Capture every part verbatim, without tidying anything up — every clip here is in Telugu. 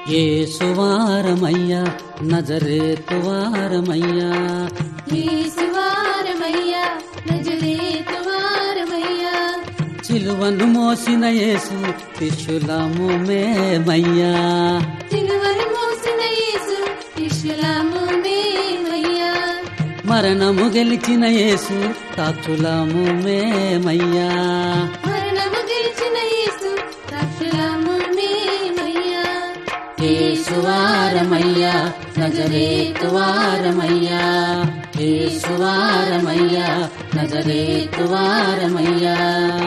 యేసువారమయ్యా నజరేతువారమయ్యా, యేసువారమయ్యా నజరేతువారమయ్యా, సిలువను మోసిన యేసు శిష్యులము మేమయ్యా, సిలువను మోసిన యేసు శిష్యులము మేమయ్యా, మరణము గెలిచిన యేసు సాక్షులము మేమయ్యా, మరణము గెలిచిన యేసు సాక్షులము మేమయ్యా, యేసువారమయ్యా నజరేతువారమయ్యా, యేసువారమయ్యా నజరేతువారమయ్యా.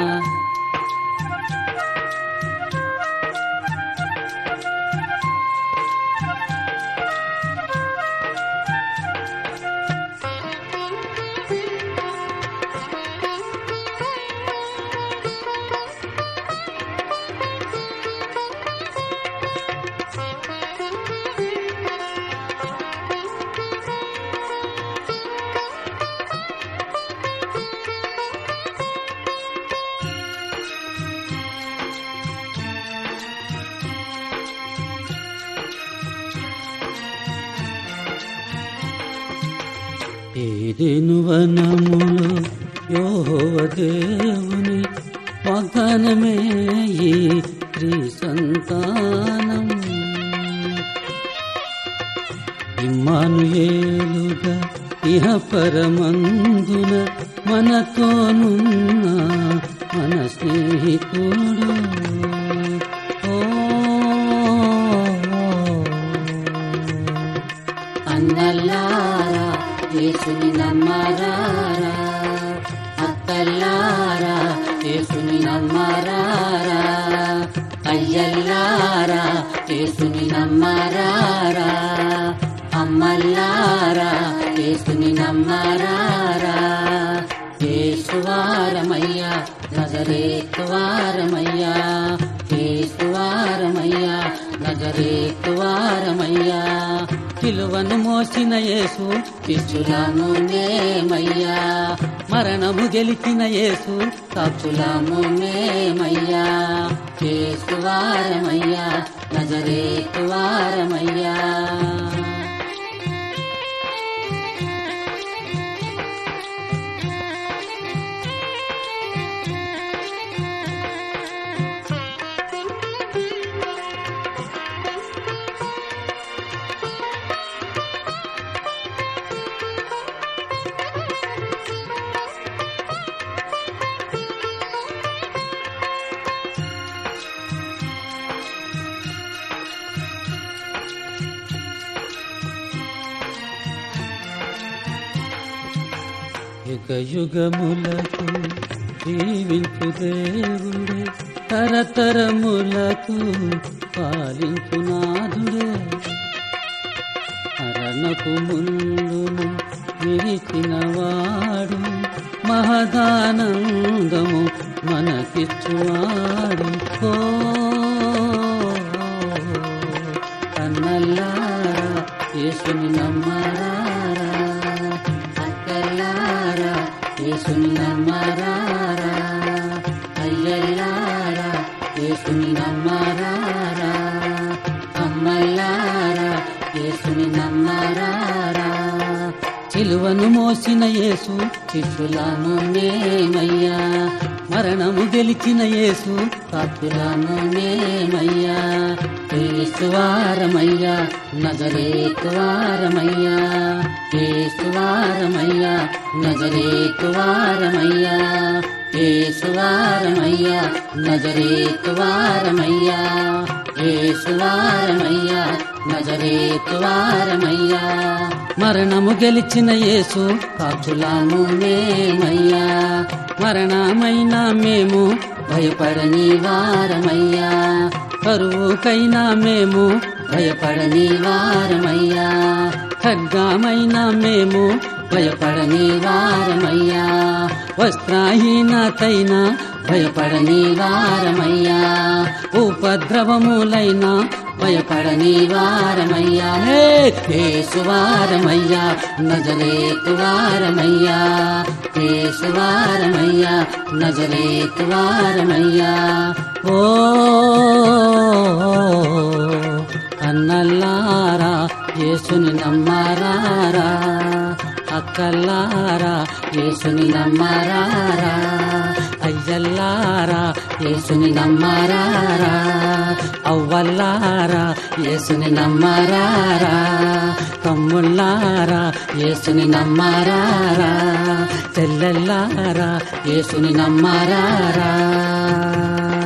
ఏదెను వనములో యెహోవా దేవుని వాగ్దానమే ఈ స్త్రీ సంతానం, ఇమ్మానుయేలుగా ఇహ పరమందున మనతోనున్న మన స్నేహితుడు. ఓ అన్నల్లారా యేసుని నమ్మరారా, అక్కల్లారా యేసుని నమ్మరారా, అయ్యల్లారా యేసుని నమ్మరారా, అమ్మల్లారా యేసుని నమ్మరారా. యేసువారమయ్యా నజరేతువారమయ్యా, యేసువారమయ్యా నజరేతువారమయ్యా, సిలువను మోసిన యేసు శిష్యులము మేమయ్యా, మరణము గెలిచిన యేసు సాక్షులము మేమయ్యా, యేసువారమయ్యా నజరేతువారమయ్యా. యుగ యుగములకు జీవించు దేవుడే, తరతరములకు పాలించు నాథుడే, మరణపు ముందును విరిచినవాడు, మహదానందము మనకిచ్చువాడు. ఓ అన్నల్లారా యేసుని నమ్మరారా, అక్కల్లారా యేసుని నమ్మరారా, అయ్యల్లారా యేసుని నమ్మరారా, అమ్మల్లారా యేసుని నమ్మరారా. సిలువను మోసిన యేసు శిష్యులము మేమయ్యా, మరణము గెలిచిన యేసు సాక్షులము మేమయ్యా, యేసువారమయ్యా నజరేతువారమయ్యా, యేసువారమయ్యా నజరేతువారమయ్యా, యేసువారమయ్యా నజరేతువారమయ్యా, యేసువారమయ్యా నజరేతువారమయ్యా, మరణము గెలిచిన యేసు సాక్షులము మేమయ్యా, మరణమైన మేము భయపడని వారమయ్యా, కరువుకైనా మేము భయపడని వారమయ్యా, ఖడ్గమైనా మేము భయపడని వారమయ్యా, వస్త్రహీనతైనా భయపడని వారమయ్యా, ఉపద్రవములైనా భయపడని వారమయ్యా. హే యేసువారమయ్యా నజరేతువారమయ్యా, యేసువారమయ్యా నజరేతువారమయ్యా. ఓ అన్నల్లారా యేసుని నమ్మరారా, అక్కల్లారా యేసుని నమ్మరారా, అయ్యల్లారా యేసుని నమ్మరారా, అవ్వల్లారా యేసుని నమ్మరారా, తమ్ముళ్ళారా యేసుని నమ్మరారా, చెల్లెల్లారా యేసుని నమ్మరారా.